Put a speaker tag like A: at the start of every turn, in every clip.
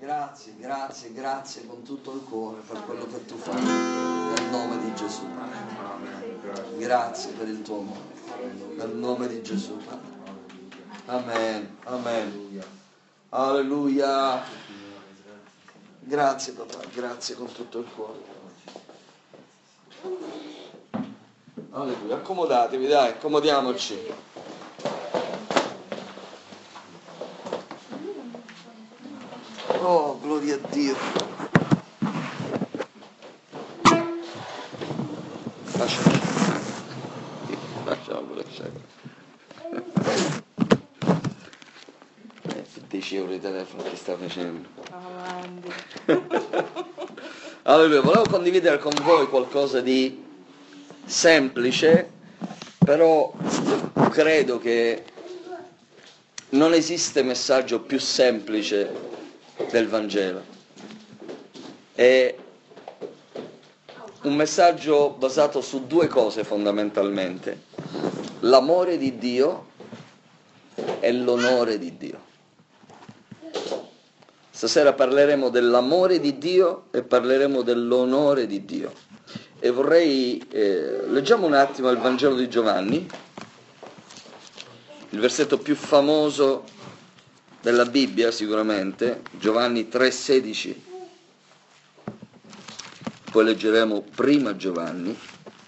A: grazie con tutto il cuore per quello che tu fai, nel nome di Gesù. Grazie per il tuo amore, nel nome di Gesù. Amen, amen. Alleluia. Grazie papà, grazie con tutto il cuore. Alleluia. Accomodatevi, dai, accomodiamoci. Oh, gloria a Dio. Lasciamo lasciare. 10 euro di telefono che sta facendo. Allora, volevo condividere con voi qualcosa di semplice, però credo che non esiste messaggio più semplice del Vangelo. È un messaggio basato su due cose fondamentalmente: l'amore di Dio e l'onore di Dio. Stasera parleremo dell'amore di Dio e parleremo dell'onore di Dio. E vorrei, leggiamo un attimo il Vangelo di Giovanni, il versetto più famoso della Bibbia sicuramente, Giovanni 3,16. Poi leggeremo prima Giovanni.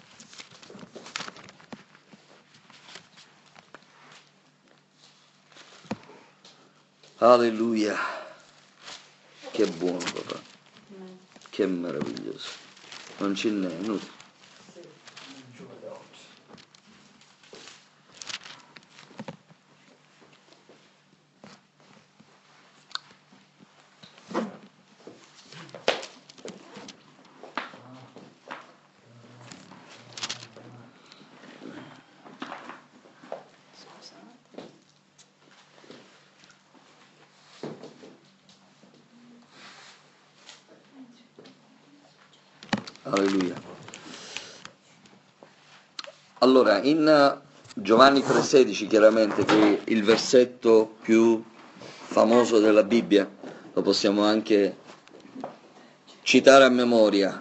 A: Alleluia. Che buono papà, che meraviglioso, non ce n'è, inutile. Alleluia. Allora, in Giovanni 3,16 chiaramente, che è il versetto più famoso della Bibbia, lo possiamo anche citare a memoria,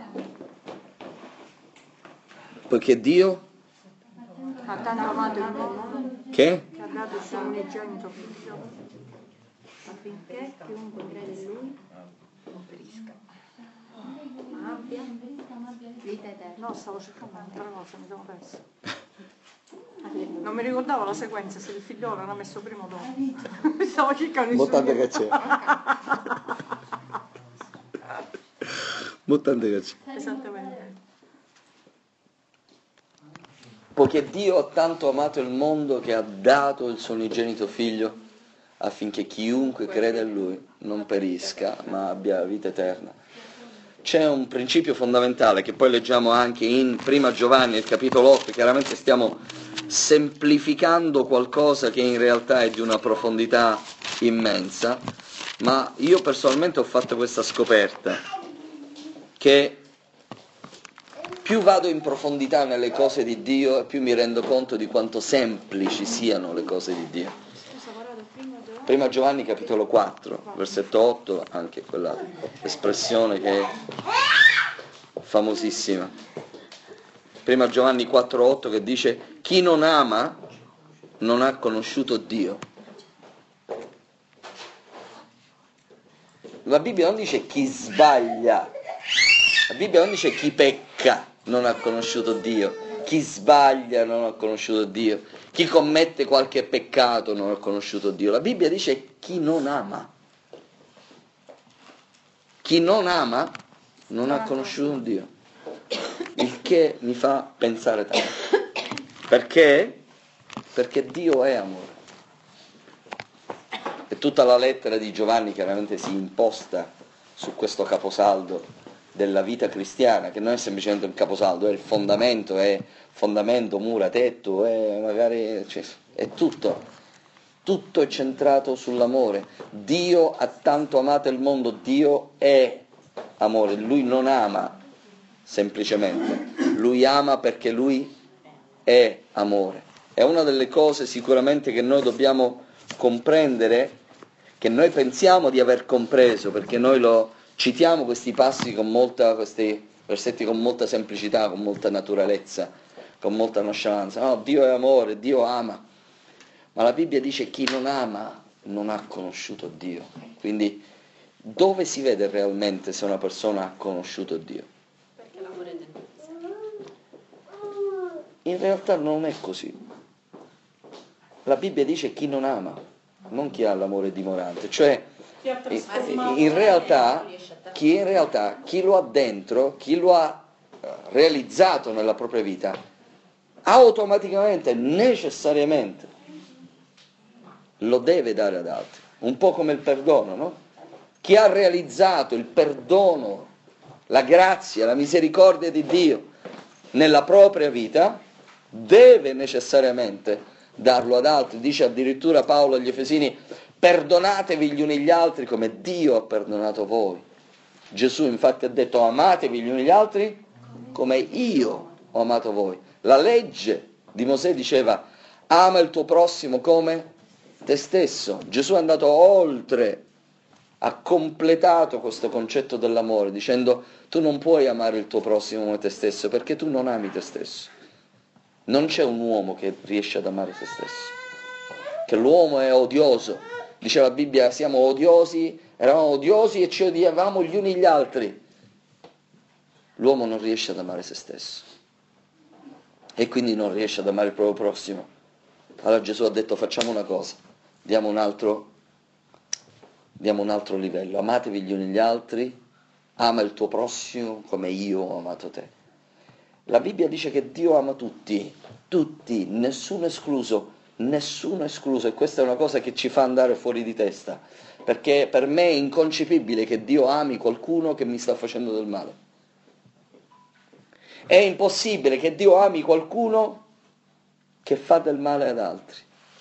A: poiché Dio
B: ha tanto amato il mondo
A: che
B: ha dato il suo unigenito figlio affinché chiunque crede in lui non perisca, ma abbia vita eterna. No, stavo cercando un'altra cosa, mi sono persa. Non mi ricordavo la sequenza, se il figliolo l'ha messo prima o dopo. Stavo cercando il
A: Montante
B: suo.
A: che c'è. Montante che c'è.
B: Esattamente.
A: Poiché Dio ha tanto amato il mondo che ha dato il suo unigenito figlio affinché chiunque crede in lui non perisca ma abbia vita eterna. C'è un principio fondamentale che poi leggiamo anche in Prima Giovanni, il capitolo 8, chiaramente stiamo semplificando qualcosa che in realtà è di una profondità immensa, ma io personalmente ho fatto questa scoperta, che più vado in profondità nelle cose di Dio e più mi rendo conto di quanto semplici siano le cose di Dio. Prima Giovanni capitolo 4, versetto 8, anche quella espressione che è famosissima. Prima Giovanni 4,8 che dice: chi non ama non ha conosciuto Dio. La Bibbia non dice chi sbaglia, la Bibbia non dice chi pecca non ha conosciuto Dio, chi sbaglia non ha conosciuto Dio, chi commette qualche peccato non ha conosciuto Dio. La Bibbia dice chi non ama. Chi non ama non ha conosciuto Dio. Il che mi fa pensare tanto. Perché? Perché Dio è amore. E tutta la lettera di Giovanni chiaramente si imposta su questo caposaldo della vita cristiana, che non è semplicemente un caposaldo, è il fondamento, mura, tetto, è magari, cioè, è tutto è centrato sull'amore. Dio ha tanto amato il mondo, Dio è amore, Lui non ama semplicemente, Lui ama perché Lui è amore. È una delle cose sicuramente che noi dobbiamo comprendere, che che noi pensiamo di aver compreso, perché noi lo citiamo questi passi questi versetti con molta semplicità, con molta naturalezza, con molta nonchalance. No, Dio è amore, Dio ama. Ma la Bibbia dice chi non ama non ha conosciuto Dio. Quindi dove si vede realmente se una persona ha conosciuto Dio?
C: Perché l'amore è dentro.
A: In realtà non è così. La Bibbia dice chi non ama, non chi ha l'amore dimorante. Cioè, in realtà, chi lo ha dentro, chi lo ha realizzato nella propria vita, automaticamente, necessariamente, lo deve dare ad altri. Un po' come il perdono, no? Chi ha realizzato il perdono, la grazia, la misericordia di Dio nella propria vita, deve necessariamente darlo ad altri. Dice addirittura Paolo agli Efesini: perdonatevi gli uni gli altri come Dio ha perdonato voi. Gesù infatti ha detto: amatevi gli uni gli altri come io ho amato voi. La legge di Mosè diceva: ama il tuo prossimo come te stesso. Gesù è andato oltre, ha completato questo concetto dell'amore dicendo: tu non puoi amare il tuo prossimo come te stesso perché tu non ami te stesso. Non c'è un uomo che riesce ad amare se stesso, che l'uomo è odioso. Dice la Bibbia: siamo odiosi, eravamo odiosi e ci odiavamo gli uni gli altri. L'uomo non riesce ad amare se stesso e quindi non riesce ad amare il proprio prossimo. Allora Gesù ha detto: facciamo una cosa, diamo un altro livello. Amatevi gli uni gli altri, ama il tuo prossimo come io ho amato te. La Bibbia dice che Dio ama tutti, nessuno escluso, e questa è una cosa che ci fa andare fuori di testa, perché per me è inconcepibile che Dio ami qualcuno che mi sta facendo del male. È impossibile che Dio ami qualcuno che fa del male ad altri.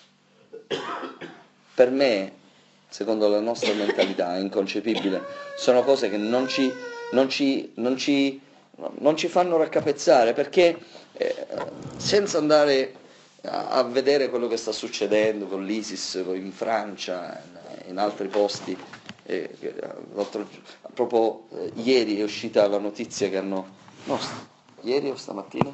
A: Per me, secondo la nostra mentalità, è inconcepibile. Sono cose che non ci fanno raccapezzare, perché senza andare a vedere quello che sta succedendo con l'ISIS in Francia, in altri posti, proprio ieri è uscita la notizia che ieri o stamattina?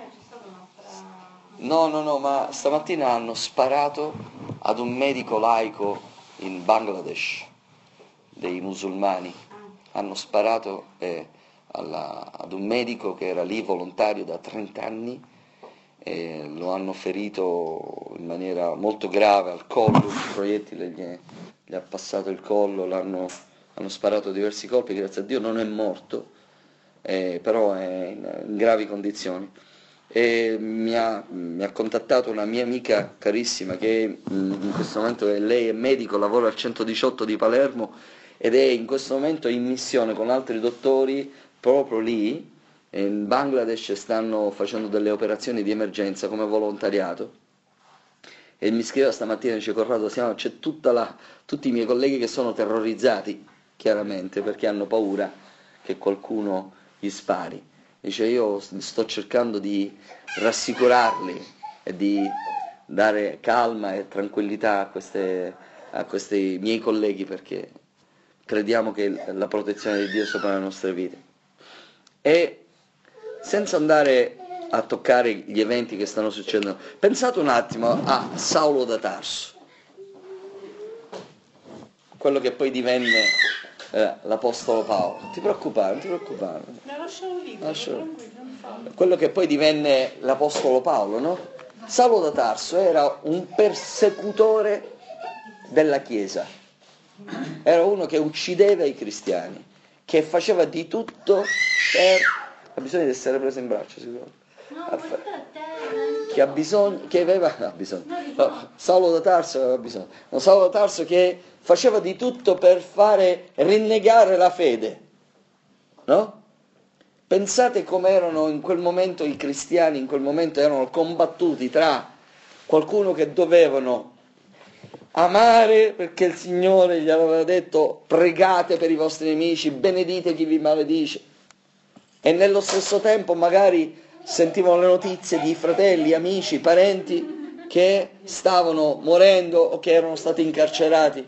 A: No, ma stamattina hanno sparato ad un medico laico in Bangladesh, dei musulmani. Hanno sparato ad un medico che era lì volontario da 30 anni, lo hanno ferito in maniera molto grave al collo, un proiettile gli ha passato il collo, hanno sparato diversi colpi, grazie a Dio non è morto, però è in gravi condizioni. E mi ha contattato una mia amica carissima che in questo momento lei è medico, lavora al 118 di Palermo ed è in questo momento in missione con altri dottori proprio lì in Bangladesh, stanno facendo delle operazioni di emergenza come volontariato, e mi scriveva stamattina e dice: Corrado, c'è tutti i miei colleghi che sono terrorizzati, chiaramente, perché hanno paura che qualcuno gli spari. Dice: io sto cercando di rassicurarli e di dare calma e tranquillità a questi miei colleghi, perché crediamo che la protezione di Dio sopra le nostre vite. E senza andare a toccare gli eventi che stanno succedendo, pensate un attimo a Saulo da Tarso, quello che poi divenne l'Apostolo Paolo. Non ti preoccupare. Quello che poi divenne l'Apostolo Paolo, no? Saulo da Tarso era un persecutore della Chiesa, era uno che uccideva i cristiani, che faceva di tutto per... Ha bisogno di essere preso in braccio, sicuramente. Saulo da Tarso aveva bisogno. Saulo da Tarso che faceva di tutto per fare rinnegare la fede, no? Pensate come erano in quel momento i cristiani, in quel momento erano combattuti tra qualcuno che dovevano amare perché il Signore gli aveva detto: pregate per i vostri nemici, benedite chi vi maledice, e nello stesso tempo magari sentivano le notizie di fratelli, amici, parenti che stavano morendo o che erano stati incarcerati.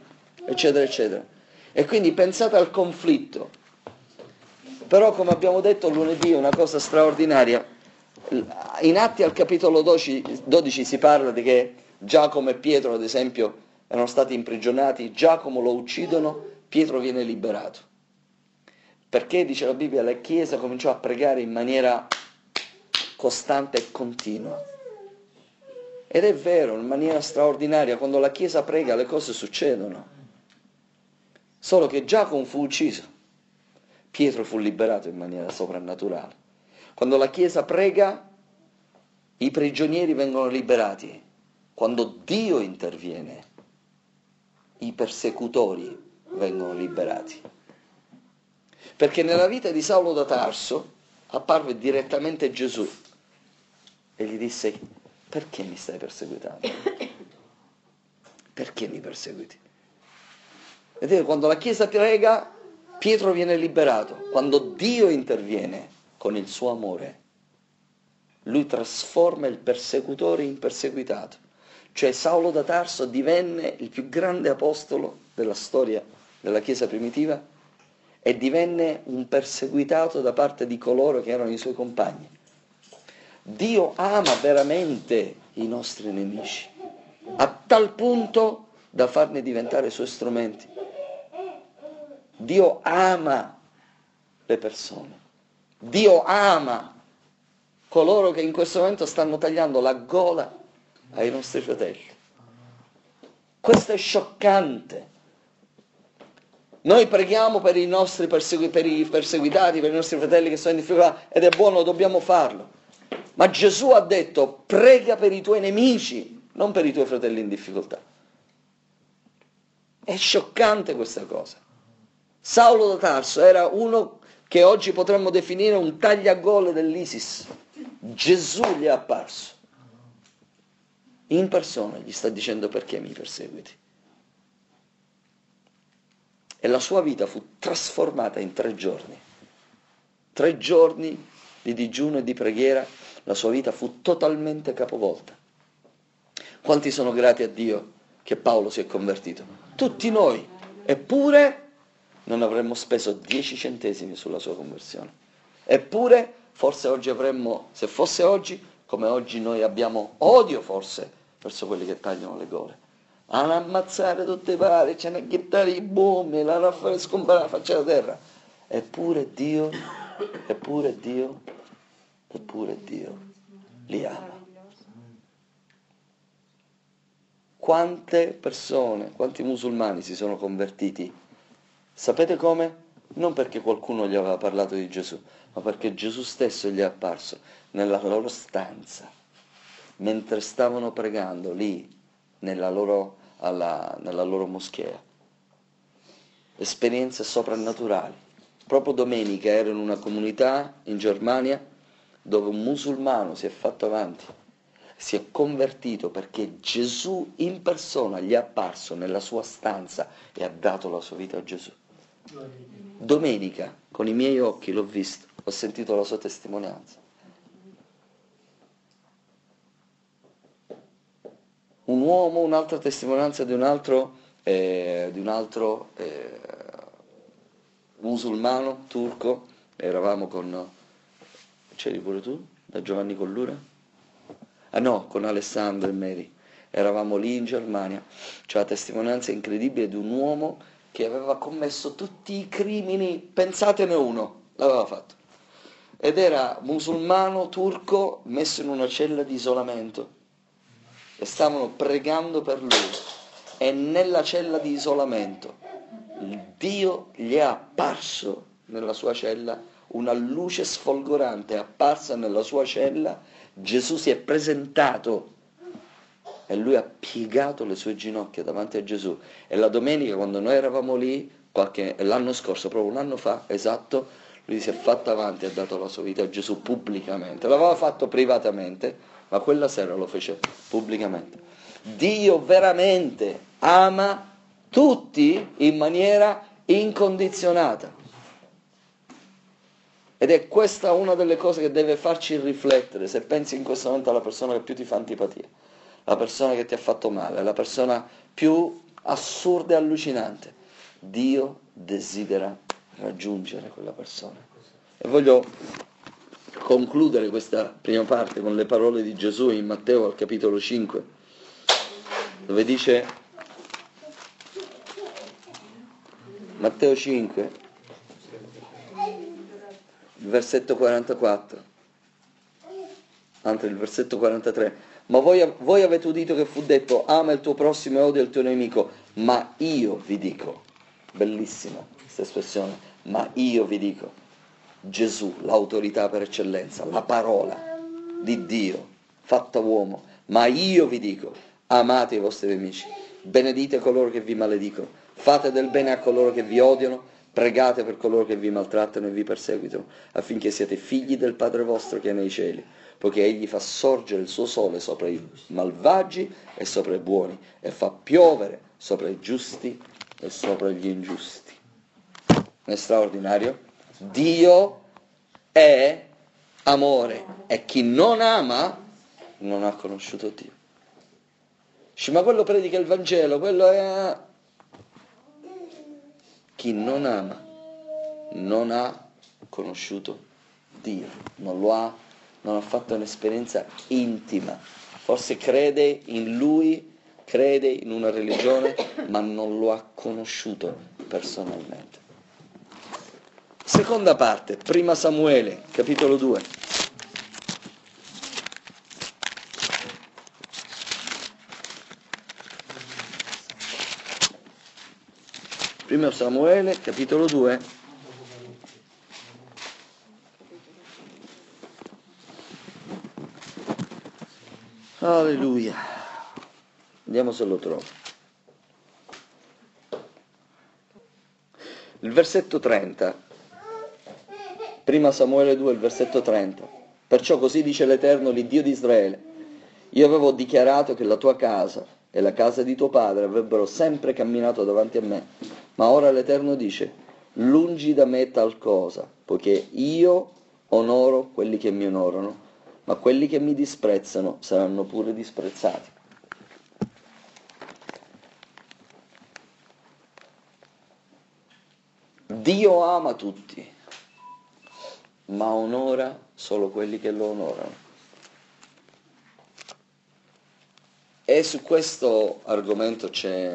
A: eccetera, eccetera. E quindi pensate al conflitto. Però, come abbiamo detto lunedì, una cosa straordinaria. In Atti al capitolo 12 si parla di che Giacomo e Pietro, ad esempio, erano stati imprigionati, Giacomo lo uccidono, Pietro viene liberato. Perché, dice la Bibbia, la Chiesa cominciò a pregare in maniera costante e continua. Ed è vero, in maniera straordinaria, quando la Chiesa prega le cose succedono. Solo che Giacomo fu ucciso, Pietro fu liberato in maniera soprannaturale. Quando la Chiesa prega, i prigionieri vengono liberati. Quando Dio interviene, i persecutori vengono liberati. Perché nella vita di Saulo da Tarso apparve direttamente Gesù e gli disse: perché mi stai perseguitando? Perché mi perseguiti? Vedete, quando la Chiesa prega, Pietro viene liberato. Quando Dio interviene con il suo amore, lui trasforma il persecutore in perseguitato. Cioè Saulo da Tarso divenne il più grande apostolo della storia della Chiesa primitiva e divenne un perseguitato da parte di coloro che erano i suoi compagni. Dio ama veramente i nostri nemici, a tal punto da farne diventare i suoi strumenti. Dio ama le persone. Dio ama coloro che in questo momento stanno tagliando la gola ai nostri fratelli. Questo è scioccante. Noi preghiamo per i nostri per i perseguitati, per i nostri fratelli che sono in difficoltà, ed è buono, dobbiamo farlo. Ma Gesù ha detto: prega per i tuoi nemici, non per i tuoi fratelli in difficoltà. È scioccante questa cosa. Saulo da Tarso era uno che oggi potremmo definire un tagliagole dell'ISIS. Gesù gli è apparso. In persona gli sta dicendo: perché mi perseguiti? E la sua vita fu trasformata in 3 giorni. 3 giorni di digiuno e di preghiera, la sua vita fu totalmente capovolta. Quanti sono grati a Dio che Paolo si è convertito? Tutti noi. Eppure non avremmo speso 10 centesimi sulla sua conversione. Eppure forse oggi avremmo, se fosse oggi, come oggi noi abbiamo odio forse verso quelli che tagliano le gole. A ammazzare tutte pare, ce ne gettare i bombi, la fare scomparare la faccia da terra. Eppure Dio li ama. Quante persone, quanti musulmani si sono convertiti? Sapete come? Non perché qualcuno gli aveva parlato di Gesù, ma perché Gesù stesso gli è apparso nella loro stanza, mentre stavano pregando lì, nella loro moschea. Esperienze soprannaturali. Proprio domenica ero in una comunità in Germania dove un musulmano si è fatto avanti, si è convertito perché Gesù in persona gli è apparso nella sua stanza e ha dato la sua vita a Gesù. Domenica, con i miei occhi l'ho visto, ho sentito la sua testimonianza. Un uomo, un'altra testimonianza di un altro musulmano, turco, eravamo con, c'eri pure tu, da Giovanni Collura? Ah no, con Alessandro e Mary, eravamo lì in Germania, c'è la testimonianza incredibile di un uomo che aveva commesso tutti i crimini, pensatene uno, l'aveva fatto, ed era musulmano, turco, messo in una cella di isolamento, e stavano pregando per lui, e nella cella di isolamento Dio gli è apparso nella sua cella, una luce sfolgorante è apparsa nella sua cella, Gesù si è presentato e lui ha piegato le sue ginocchia davanti a Gesù. E la domenica, quando noi eravamo lì, l'anno scorso, proprio un anno fa, esatto, lui si è fatto avanti e ha dato la sua vita a Gesù pubblicamente. L'aveva fatto privatamente, ma quella sera lo fece pubblicamente. Dio veramente ama tutti in maniera incondizionata. Ed è questa una delle cose che deve farci riflettere, se pensi in questo momento alla persona che più ti fa antipatia, la persona che ti ha fatto male, la persona più assurda e allucinante. Dio desidera raggiungere quella persona. E voglio concludere questa prima parte con le parole di Gesù in Matteo al capitolo 5, dove dice, Matteo 5, il versetto 44, anzi il versetto 43, ma voi avete udito che fu detto, ama il tuo prossimo e odia il tuo nemico, ma io vi dico, bellissima questa espressione, ma io vi dico, Gesù, l'autorità per eccellenza, la parola di Dio fatta uomo, ma io vi dico, amate i vostri nemici, benedite coloro che vi maledicono, fate del bene a coloro che vi odiano, pregate per coloro che vi maltrattano e vi perseguitano, affinché siate figli del Padre vostro che è nei cieli, poiché egli fa sorgere il suo sole sopra i malvagi e sopra i buoni, e fa piovere sopra i giusti e sopra gli ingiusti. È straordinario. Dio è amore e chi non ama non ha conosciuto Dio. Dici, ma quello predica il Vangelo, quello è... Chi non ama non ha conosciuto Dio, non ha fatto un'esperienza intima. Forse crede in Lui, crede in una religione, ma non lo ha conosciuto personalmente. Seconda parte, prima Samuele, capitolo 2. Prima Samuele, capitolo 2. Alleluia. Vediamo se lo trovo. Il versetto 30. Prima Samuele 2, il versetto 30. Perciò così dice l'Eterno, l'Iddio di Israele. Io avevo dichiarato che la tua casa e la casa di tuo padre avrebbero sempre camminato davanti a me, ma ora l'Eterno dice, lungi da me tal cosa, poiché io onoro quelli che mi onorano, ma quelli che mi disprezzano saranno pure disprezzati. Dio ama tutti, ma onora solo quelli che lo onorano. E su questo argomento ci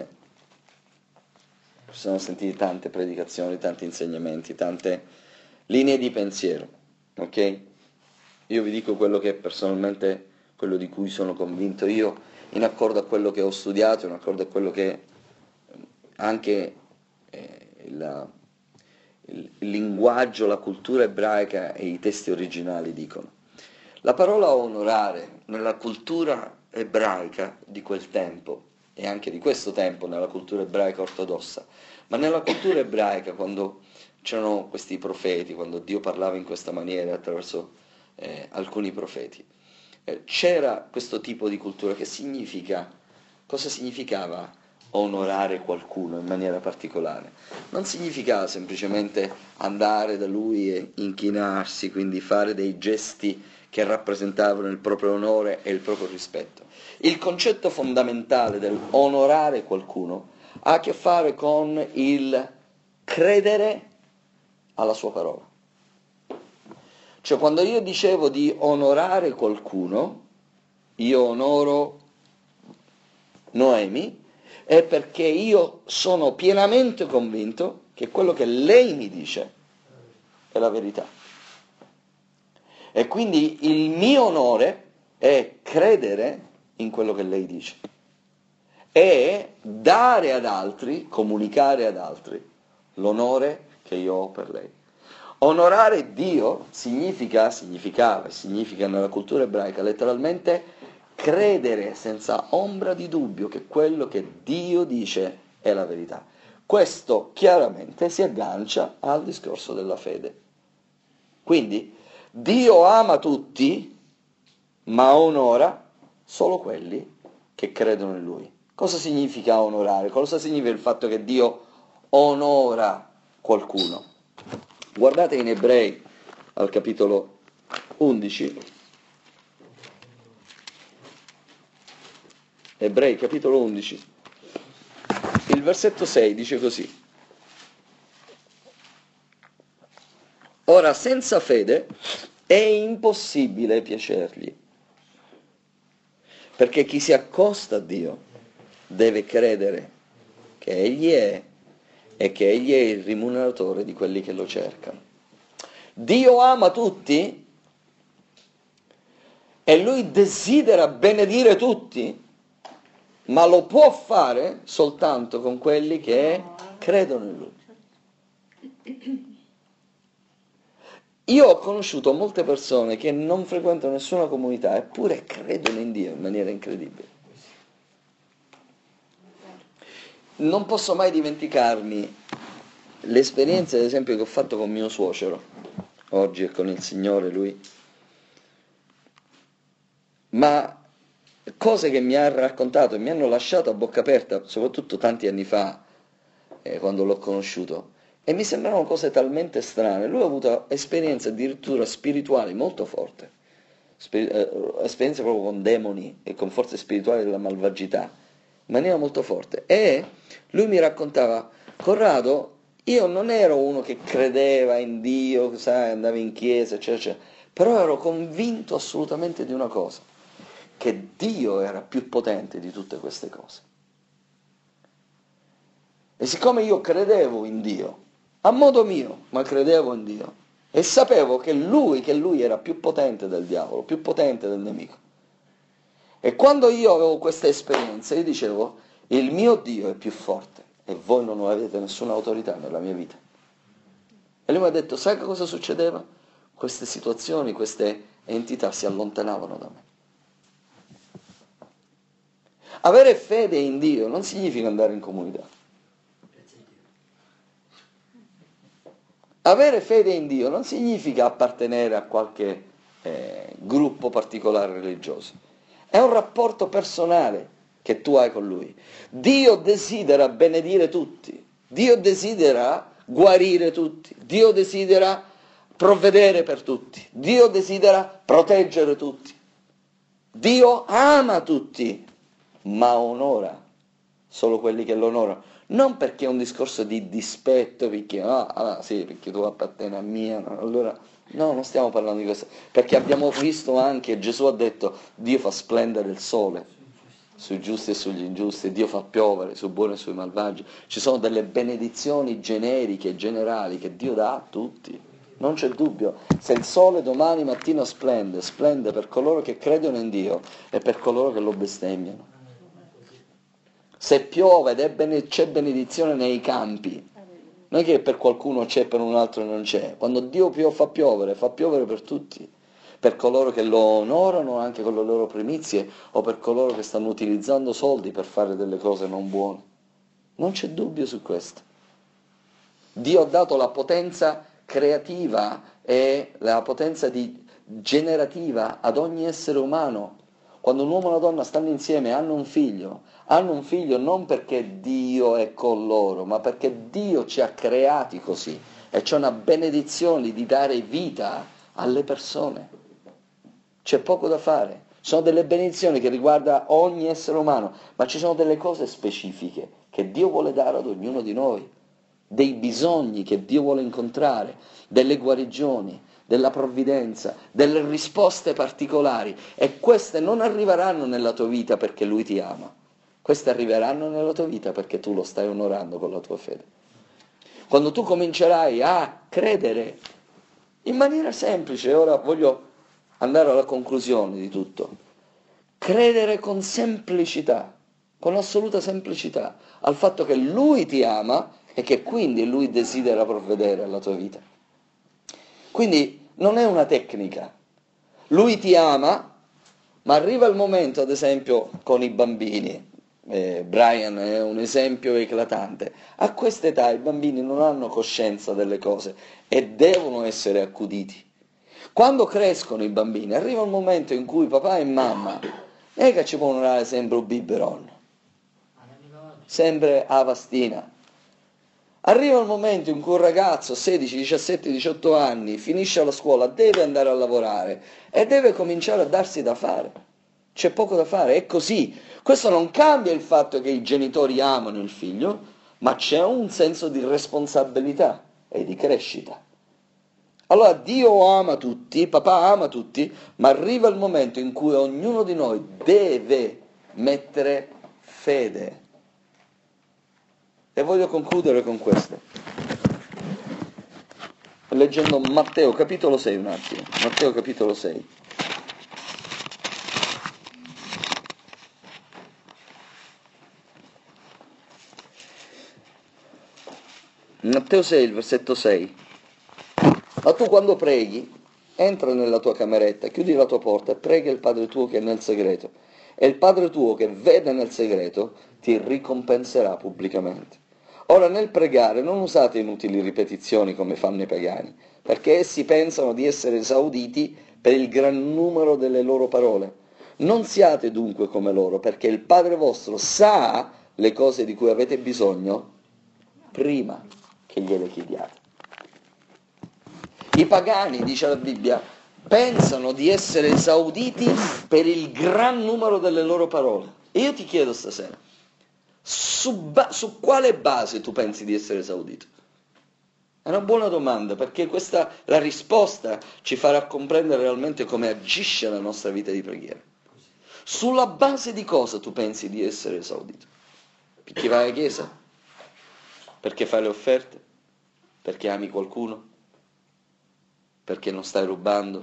A: sono sentite tante predicazioni, tanti insegnamenti, tante linee di pensiero, ok? Io vi dico quello che personalmente, quello di cui sono convinto io, in accordo a quello che ho studiato, in accordo a quello che anche il linguaggio, la cultura ebraica e i testi originali dicono. La parola onorare nella cultura ebraica di quel tempo, e anche di questo tempo nella cultura ebraica ortodossa, ma nella cultura ebraica quando c'erano questi profeti, quando Dio parlava in questa maniera attraverso alcuni profeti, c'era questo tipo di cultura che cosa significava onorare qualcuno in maniera particolare? Non significava semplicemente andare da lui e inchinarsi, quindi fare dei gesti che rappresentavano il proprio onore e il proprio rispetto. Il concetto fondamentale del onorare qualcuno ha a che fare con il credere alla sua parola. Cioè quando io dicevo di onorare qualcuno, io onoro Noemi, è perché io sono pienamente convinto che quello che lei mi dice è la verità. E quindi il mio onore è credere in quello che lei dice e dare ad altri, comunicare ad altri l'onore che io ho per lei. Onorare Dio significa nella cultura ebraica letteralmente credere senza ombra di dubbio che quello che Dio dice è la verità. Questo chiaramente si aggancia al discorso della fede. Quindi Dio ama tutti, ma onora solo quelli che credono in Lui. Cosa significa onorare? Cosa significa il fatto che Dio onora qualcuno? Guardate in Ebrei al capitolo 11. Ebrei capitolo 11. il versetto 6 dice così: ora senza fede è impossibile piacergli, perché chi si accosta a Dio deve credere che Egli è e che Egli è il rimuneratore di quelli che lo cercano. Dio ama tutti e Lui desidera benedire tutti, ma lo può fare soltanto con quelli che credono in Lui. Io ho conosciuto molte persone che non frequentano nessuna comunità, eppure credono in Dio in maniera incredibile. Non posso mai dimenticarmi l'esperienza, ad esempio, che ho fatto con mio suocero. Oggi è con il Signore lui. Ma cose che mi ha raccontato e mi hanno lasciato a bocca aperta, soprattutto tanti anni fa, quando l'ho conosciuto. E mi sembrano cose talmente strane. Lui ha avuto esperienze addirittura spirituali molto forti, esperienze proprio con demoni e con forze spirituali della malvagità, in maniera molto forte. E lui mi raccontava: Corrado, io non ero uno che credeva in Dio, sai, andava in chiesa, eccetera, eccetera, però ero convinto assolutamente di una cosa, che Dio era più potente di tutte queste cose. E siccome io credevo in Dio, a modo mio, ma credevo in Dio, e sapevo che lui era più potente del diavolo, più potente del nemico. E quando io avevo questa esperienza, io dicevo: il mio Dio è più forte e voi non avete nessuna autorità nella mia vita. E lui mi ha detto: sai che cosa succedeva? Queste situazioni, queste entità si allontanavano da me. Avere fede in Dio non significa andare in comunità. Avere fede in Dio non significa appartenere a qualche gruppo particolare religioso. È un rapporto personale che tu hai con Lui. Dio desidera benedire tutti. Dio desidera guarire tutti. Dio desidera provvedere per tutti. Dio desidera proteggere tutti. Dio ama tutti, ma onora solo quelli che lo onorano. Non perché è un discorso di dispetto, perché sì, perché tu appartieni a mia, no, allora no, non stiamo parlando di questo, perché abbiamo visto anche, Gesù ha detto: Dio fa splendere il sole sui giusti e sugli ingiusti, Dio fa piovere sui buoni e sui malvagi. Ci sono delle benedizioni generiche, generali, che Dio dà a tutti, non c'è dubbio. Se il sole domani mattina splende per coloro che credono in Dio e per coloro che lo bestemmiano. Se piove c'è benedizione nei campi, non è che per qualcuno c'è, per un altro non c'è. Quando Dio fa piovere per tutti, per coloro che lo onorano anche con le loro primizie o per coloro che stanno utilizzando soldi per fare delle cose non buone. Non c'è dubbio su questo. Dio ha dato la potenza creativa e la potenza generativa ad ogni essere umano. Quando un uomo e una donna stanno insieme e hanno un figlio non perché Dio è con loro, ma perché Dio ci ha creati così e c'è una benedizione di dare vita alle persone. C'è poco da fare. Ci sono delle benedizioni che riguardano ogni essere umano, ma ci sono delle cose specifiche che Dio vuole dare ad ognuno di noi, dei bisogni che Dio vuole incontrare, delle guarigioni, della provvidenza, delle risposte particolari, e queste non arriveranno nella tua vita perché Lui ti ama, queste arriveranno nella tua vita perché tu lo stai onorando con la tua fede. Quando tu comincerai a credere in maniera semplice, ora voglio andare alla conclusione di tutto, credere con semplicità, con assoluta semplicità, al fatto che Lui ti ama e che quindi Lui desidera provvedere alla tua vita. Quindi non è una tecnica. Lui ti ama, ma arriva il momento, ad esempio, con i bambini. Brian è un esempio eclatante. A quest'età i bambini non hanno coscienza delle cose e devono essere accuditi. Quando crescono i bambini, arriva un momento in cui papà e mamma non è che ci possono dare sempre un biberon, sempre a pastina. Arriva il momento in cui un ragazzo, 16, 17, 18 anni, finisce la scuola, deve andare a lavorare e deve cominciare a darsi da fare. C'è poco da fare, è così. Questo non cambia il fatto che i genitori amano il figlio, ma c'è un senso di responsabilità e di crescita. Allora Dio ama tutti, papà ama tutti, ma arriva il momento in cui ognuno di noi deve mettere fede. E voglio concludere con questo, leggendo Matteo capitolo 6 un attimo, Matteo capitolo 6. Matteo 6, il versetto 6. Ma tu quando preghi, entra nella tua cameretta, chiudi la tua porta e prega il Padre tuo che è nel segreto. E il Padre tuo che vede nel segreto ti ricompenserà pubblicamente. Ora nel pregare non usate inutili ripetizioni come fanno i pagani, perché essi pensano di essere esauditi per il gran numero delle loro parole. Non siate dunque come loro, perché il Padre vostro sa le cose di cui avete bisogno prima che gliele chiediate. I pagani, dice la Bibbia, pensano di essere esauditi per il gran numero delle loro parole. E io ti chiedo stasera, su quale base tu pensi di essere esaudito? È una buona domanda, perché la risposta ci farà comprendere realmente come agisce la nostra vita di preghiera. Sulla base di cosa tu pensi di essere esaudito? Perché vai alla chiesa? Perché fai le offerte? Perché ami qualcuno? Perché non stai rubando?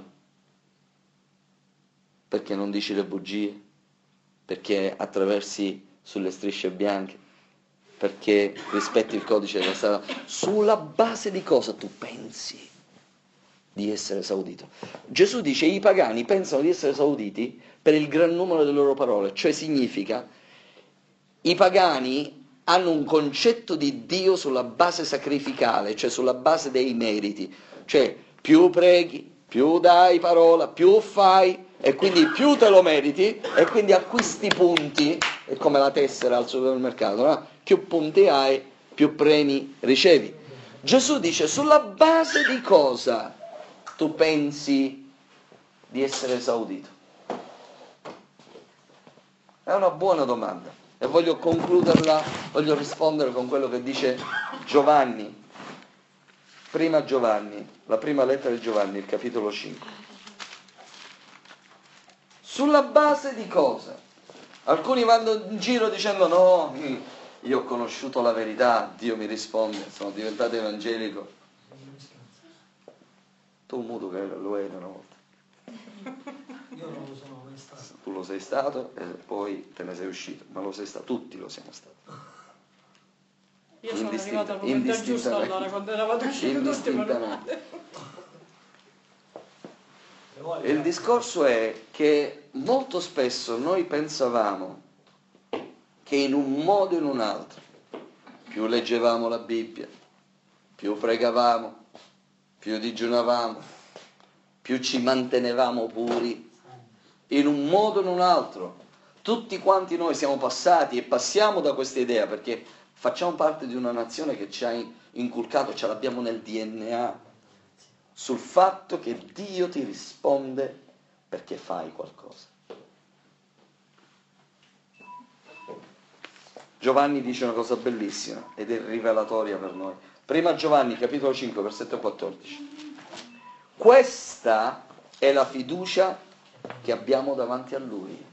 A: Perché non dici le bugie? Perché attraversi sulle strisce bianche? Perché rispetti il codice della strada? Sulla base di cosa tu pensi di essere esaudito? Gesù dice i pagani pensano di essere esauditi per il gran numero delle loro parole, cioè significa i pagani hanno un concetto di Dio sulla base sacrificale, cioè sulla base dei meriti, cioè più preghi, più dai parola, più fai e quindi più te lo meriti e quindi acquisti punti, è come la tessera al supermercato, no? Più punti hai, più premi ricevi. Gesù dice sulla base di cosa tu pensi di essere esaudito? È una buona domanda e voglio concluderla, voglio rispondere con quello che dice Giovanni, prima Giovanni, la prima lettera di Giovanni, il capitolo 5. Sulla base di cosa? Alcuni vanno in giro dicendo no, io ho conosciuto la verità, Dio mi risponde, sono diventato evangelico. Tu muto che lo eri una volta.
C: Io non lo sono mai stato.
A: Tu lo sei stato e poi te ne sei uscito, ma lo sei stato, tutti lo siamo stati.
D: Io sono arrivata al momento giusto allora, quando eravate usciti tutti per
A: Il discorso è che molto spesso noi pensavamo che in un modo o in un altro, più leggevamo la Bibbia, più pregavamo, più digiunavamo, più ci mantenevamo puri, in un modo o in un altro. Tutti quanti noi siamo passati e passiamo da questa idea perché facciamo parte di una nazione che ci ha inculcato, ce l'abbiamo nel DNA, sul fatto che Dio ti risponde perché fai qualcosa. Giovanni dice una cosa bellissima ed è rivelatoria per noi. Prima Giovanni, capitolo 5, versetto 14. Questa è la fiducia che abbiamo davanti a Lui.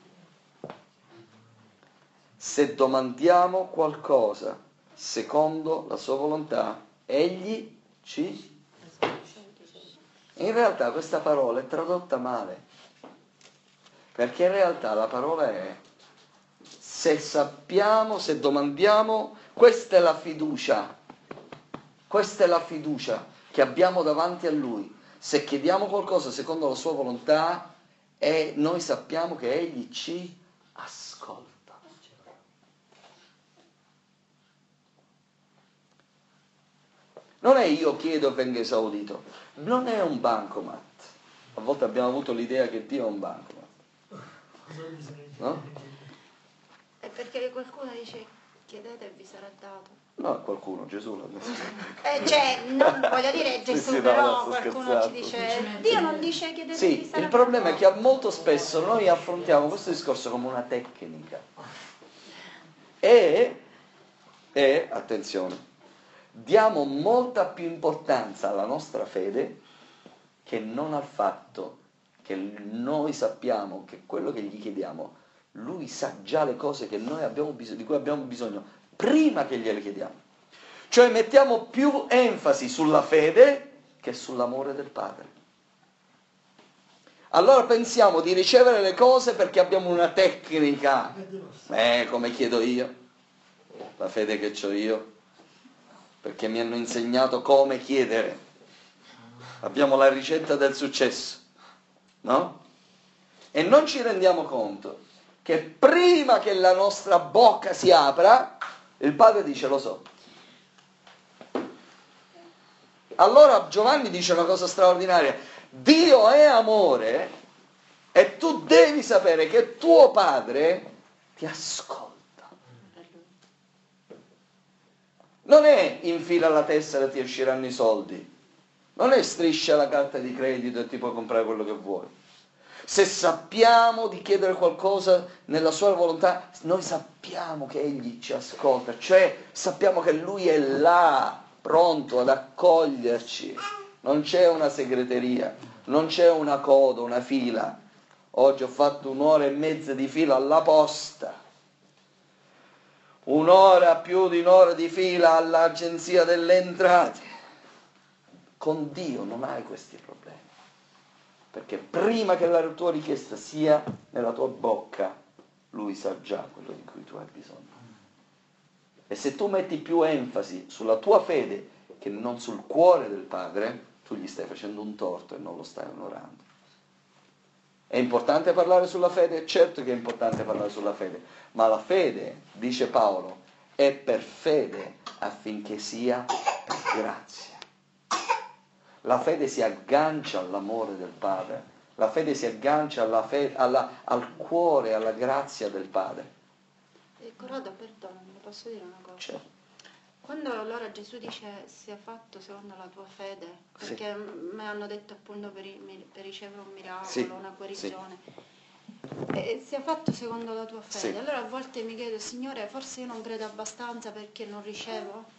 A: Se domandiamo qualcosa secondo la sua volontà, Egli ci... In realtà questa parola è tradotta male, perché in realtà la parola è se sappiamo, se domandiamo, questa è la fiducia che abbiamo davanti a Lui. Se chiediamo qualcosa secondo la sua volontà, e noi sappiamo che Egli ci ascolta. Non è io chiedo e vengo esaudito, non è un bancomat. A volte abbiamo avuto l'idea che Dio è un bancomat. No?
B: È perché qualcuno dice chiedete e vi sarà dato.
A: No, qualcuno, Gesù l'ha detto.
B: Cioè, non voglio dire Gesù,
A: Sì, no,
B: però
A: sto
B: qualcuno
A: scherzando.
B: ci dice, Dio non dice che
A: Sì, il problema è che molto spesso noi affrontiamo questo discorso come una tecnica. E, attenzione, diamo molta più importanza alla nostra fede che non al fatto che noi sappiamo che quello che gli chiediamo, lui sa già le cose che noi abbiamo bisogno, di cui abbiamo bisogno prima che gliele chiediamo. Cioè mettiamo più enfasi sulla fede che sull'amore del Padre. Allora pensiamo di ricevere le cose perché abbiamo una tecnica, come chiedo io, la fede che ho io, perché mi hanno insegnato come chiedere. Abbiamo la ricetta del successo, no? E non ci rendiamo conto che prima che la nostra bocca si apra, il Padre dice lo so. Allora Giovanni dice una cosa straordinaria: Dio è amore e tu devi sapere che tuo Padre ti ascolta. Non è infila la tessera e ti usciranno i soldi, non è striscia la carta di credito e ti puoi comprare quello che vuoi. Se sappiamo di chiedere qualcosa nella sua volontà, noi sappiamo che Egli ci ascolta, cioè sappiamo che Lui è là, pronto ad accoglierci. Non c'è una segreteria, non c'è una coda, una fila. Oggi ho fatto 1.5 ore di fila alla posta, più di un'ora di fila all'Agenzia delle Entrate. Con Dio non hai questi problemi. Perché prima che la tua richiesta sia nella tua bocca, Lui sa già quello di cui tu hai bisogno. E se tu metti più enfasi sulla tua fede che non sul cuore del Padre, tu gli stai facendo un torto e non lo stai onorando. È importante parlare sulla fede? Certo che è importante parlare sulla fede, ma la fede, dice Paolo, è per fede affinché sia per grazia. La fede si aggancia all'amore del Padre, la fede si aggancia al cuore, alla grazia del Padre.
B: Corrado, perdonami, posso dire una cosa?
A: Certo.
B: Quando allora Gesù dice sia fatto secondo la tua fede, perché mi hanno detto appunto per ricevere un miracolo, una guarigione, sia fatto secondo la tua fede, allora a volte mi chiedo, Signore, forse io non credo abbastanza perché non ricevo?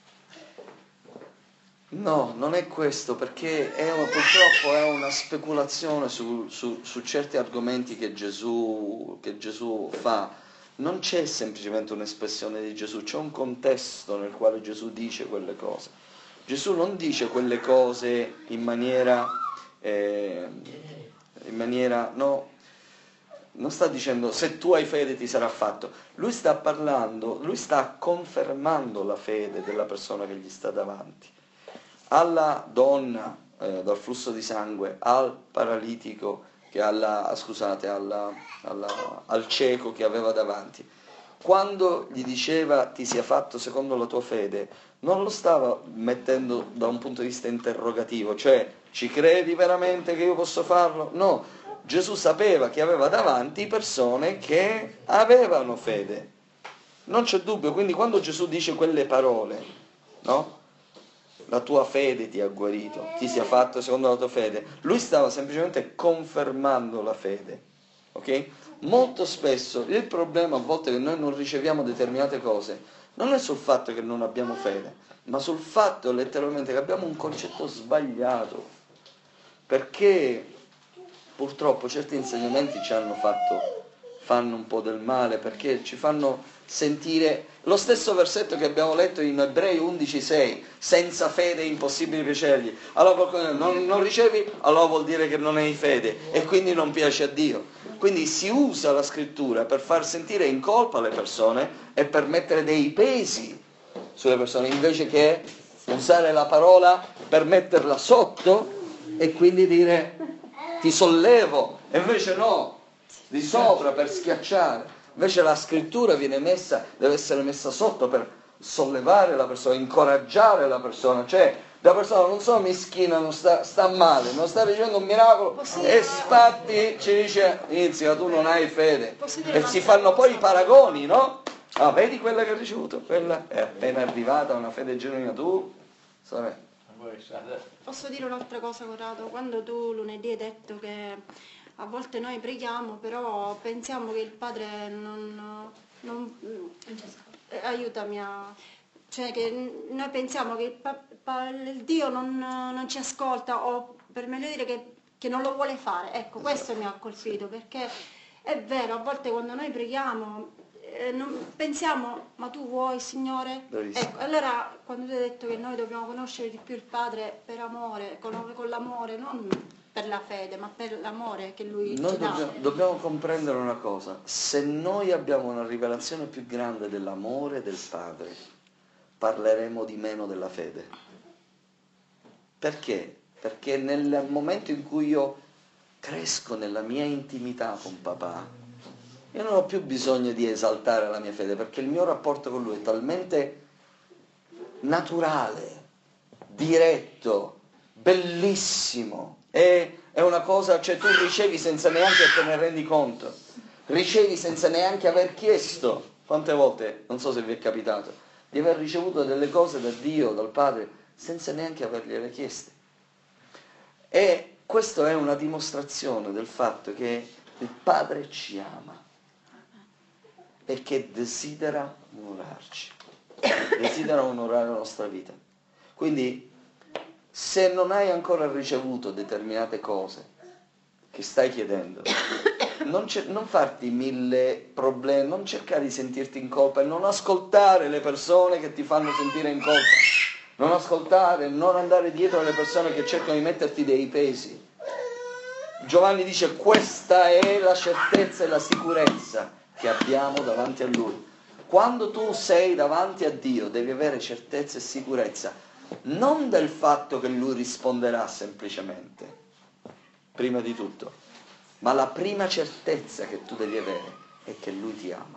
A: No, non è questo, perché purtroppo è una speculazione su certi argomenti che Gesù fa. Non c'è semplicemente un'espressione di Gesù, c'è un contesto nel quale Gesù dice quelle cose. Gesù non dice quelle cose in maniera no, non sta dicendo se tu hai fede ti sarà fatto. Lui sta confermando la fede della persona che gli sta davanti. Alla donna dal flusso di sangue, al paralitico, al cieco che aveva davanti. Quando gli diceva ti sia fatto secondo la tua fede, non lo stava mettendo da un punto di vista interrogativo, cioè ci credi veramente che io posso farlo? No, Gesù sapeva che aveva davanti persone che avevano fede. Non c'è dubbio, quindi quando Gesù dice quelle parole, no? La tua fede ti ha guarito, ti sia fatto secondo la tua fede. Lui stava semplicemente confermando la fede, ok? Molto spesso il problema a volte che noi non riceviamo determinate cose non è sul fatto che non abbiamo fede, ma sul fatto letteralmente che abbiamo un concetto sbagliato, perché purtroppo certi insegnamenti fanno un po' del male, perché ci fanno sentire lo stesso versetto che abbiamo letto in Ebrei 11,6, senza fede è impossibile piacergli. Allora qualcuno non ricevi, allora vuol dire che non hai fede e quindi non piace a Dio. Quindi si usa la scrittura per far sentire in colpa le persone e per mettere dei pesi sulle persone, invece che usare la parola per metterla sotto e quindi dire ti sollevo, e invece no, di sopra per schiacciare. Invece la scrittura deve essere messa sotto per sollevare la persona, incoraggiare la persona, cioè la persona non solo meschina, non sta male, non sta ricevendo un miracolo e infatti ci dice inizia, tu non hai fede, e si fanno poi i paragoni, no? Ah, vedi quella che hai ricevuto? Quella è appena arrivata, una fede genuina. Tu, sorella.
E: Posso dire un'altra cosa, Corrado? Quando tu lunedì hai detto che a volte noi preghiamo, però pensiamo che il Padre aiutami cioè che noi pensiamo che il Dio non ci ascolta, o per meglio dire che non lo vuole fare. Ecco, questo mi ha colpito, perché è vero, a volte quando noi preghiamo pensiamo, ma tu vuoi, Signore?
A: Bravissimo.
E: Ecco, allora quando tu hai detto che noi dobbiamo conoscere di più il Padre per amore, con l'amore, non per la fede, ma per l'amore che Lui
A: Noi
E: ci dà.
A: dobbiamo comprendere una cosa: se noi abbiamo una rivelazione più grande dell'amore del Padre, parleremo di meno della fede. Perché? Perché nel momento in cui io cresco nella mia intimità con papà, io non ho più bisogno di esaltare la mia fede, perché il mio rapporto con lui è talmente naturale, diretto, bellissimo. È una cosa, cioè tu ricevi senza neanche te ne rendi conto, ricevi senza neanche aver chiesto. Quante volte, non so se vi è capitato, di aver ricevuto delle cose da Dio, dal Padre, senza neanche avergliele chieste. E questo è una dimostrazione del fatto che il Padre ci ama e che desidera onorarci, desidera onorare la nostra vita. Quindi, se non hai ancora ricevuto determinate cose che stai chiedendo, non farti 1000 problemi, non cercare di sentirti in colpa e non ascoltare le persone che ti fanno sentire in colpa, non ascoltare, non andare dietro alle persone che cercano di metterti dei pesi. Giovanni dice: questa è la certezza e la sicurezza che abbiamo davanti a Lui. Quando tu sei davanti a Dio devi avere certezza e sicurezza, non del fatto che Lui risponderà semplicemente, prima di tutto, ma la prima certezza che tu devi avere è che Lui ti ama.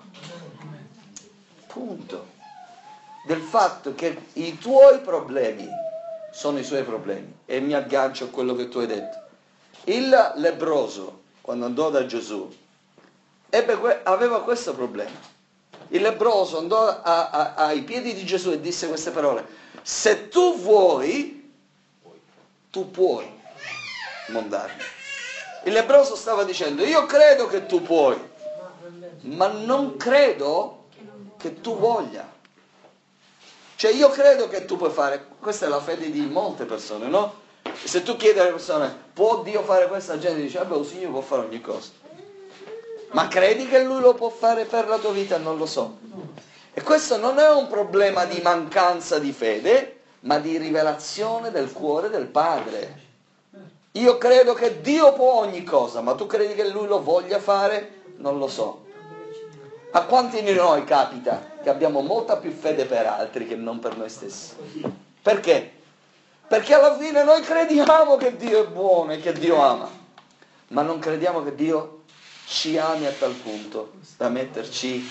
A: Punto. Del fatto che i tuoi problemi sono i Suoi problemi. E mi aggancio a quello che tu hai detto. Il lebbroso, quando andò da Gesù, aveva questo problema. Il lebbroso andò ai piedi di Gesù e disse queste parole: se tu vuoi, tu puoi mondarmi. Il lebbroso stava dicendo: io credo che tu puoi, ma non credo che tu voglia. Cioè io credo che tu puoi fare. Questa è la fede di molte persone, no? Se tu chiedi alle persone: può Dio fare questa? La gente dice: vabbè, il Signore può fare ogni cosa. Ma credi che Lui lo può fare per la tua vita? Non lo so. E questo non è un problema di mancanza di fede, ma di rivelazione del cuore del Padre. Io credo che Dio può ogni cosa, ma tu credi che Lui lo voglia fare? Non lo so. A quanti di noi capita che abbiamo molta più fede per altri che non per noi stessi? Perché? Perché alla fine noi crediamo che Dio è buono e che Dio ama, ma non crediamo che Dio ci ami a tal punto da metterci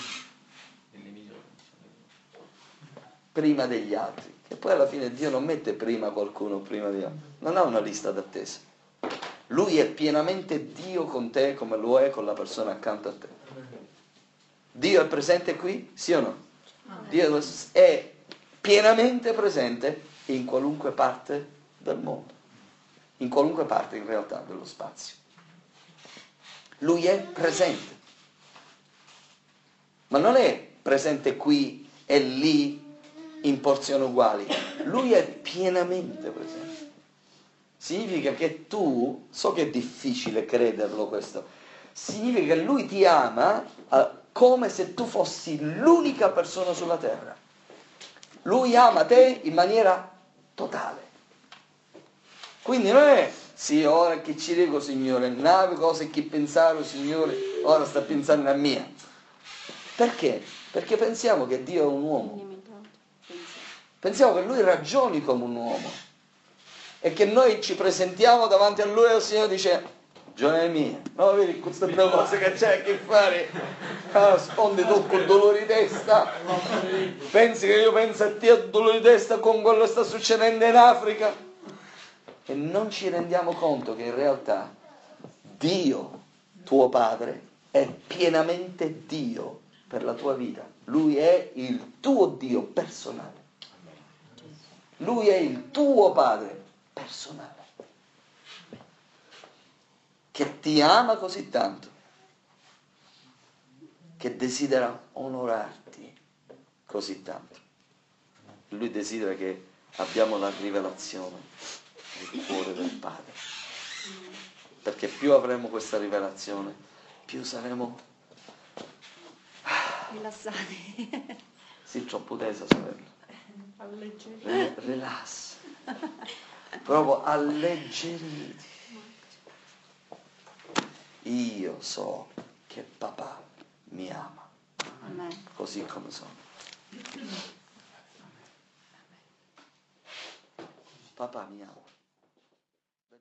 A: prima degli altri. E poi alla fine Dio non mette prima qualcuno prima di altri, non ha una lista d'attesa. Lui è pienamente Dio con te come lo è con la persona accanto a te. Dio è presente qui? Sì o no? Dio è pienamente presente in qualunque parte del mondo, in qualunque parte in realtà dello spazio. Lui è presente, ma non è presente qui e lì in porzioni uguali. Lui è pienamente presente. Significa che tu, so che è difficile crederlo questo, significa che Lui ti ama come se tu fossi l'unica persona sulla terra. Lui ama te in maniera totale. Quindi non è: sì, ora che ci dico, Signore, nave cose che pensare, Signore, ora sta pensando a mia. Perché? Perché pensiamo che Dio è un uomo. Pensiamo che Lui ragioni come un uomo. E che noi ci presentiamo davanti a Lui e il Signore dice: Giovane mia, no, vedi queste cose che c'è a che fare? Rispondi tu con dolore di testa. Pensi che io penso a te a dolore di testa con quello che sta succedendo in Africa? E non ci rendiamo conto che in realtà Dio, tuo Padre, è pienamente Dio per la tua vita. Lui è il tuo Dio personale. Lui è il tuo Padre personale, che ti ama così tanto, che desidera onorarti così tanto. Lui desidera che abbiamo la rivelazione del cuore del Padre, perché più avremo questa rivelazione, più saremo
E: Rilassati.
A: sì, troppo tesa, sorella.
D: Alleggeriti.
A: Rilassa, proprio alleggeriti. Io so che papà mi ama
E: Amen.
A: così come sono. Papà mi ama.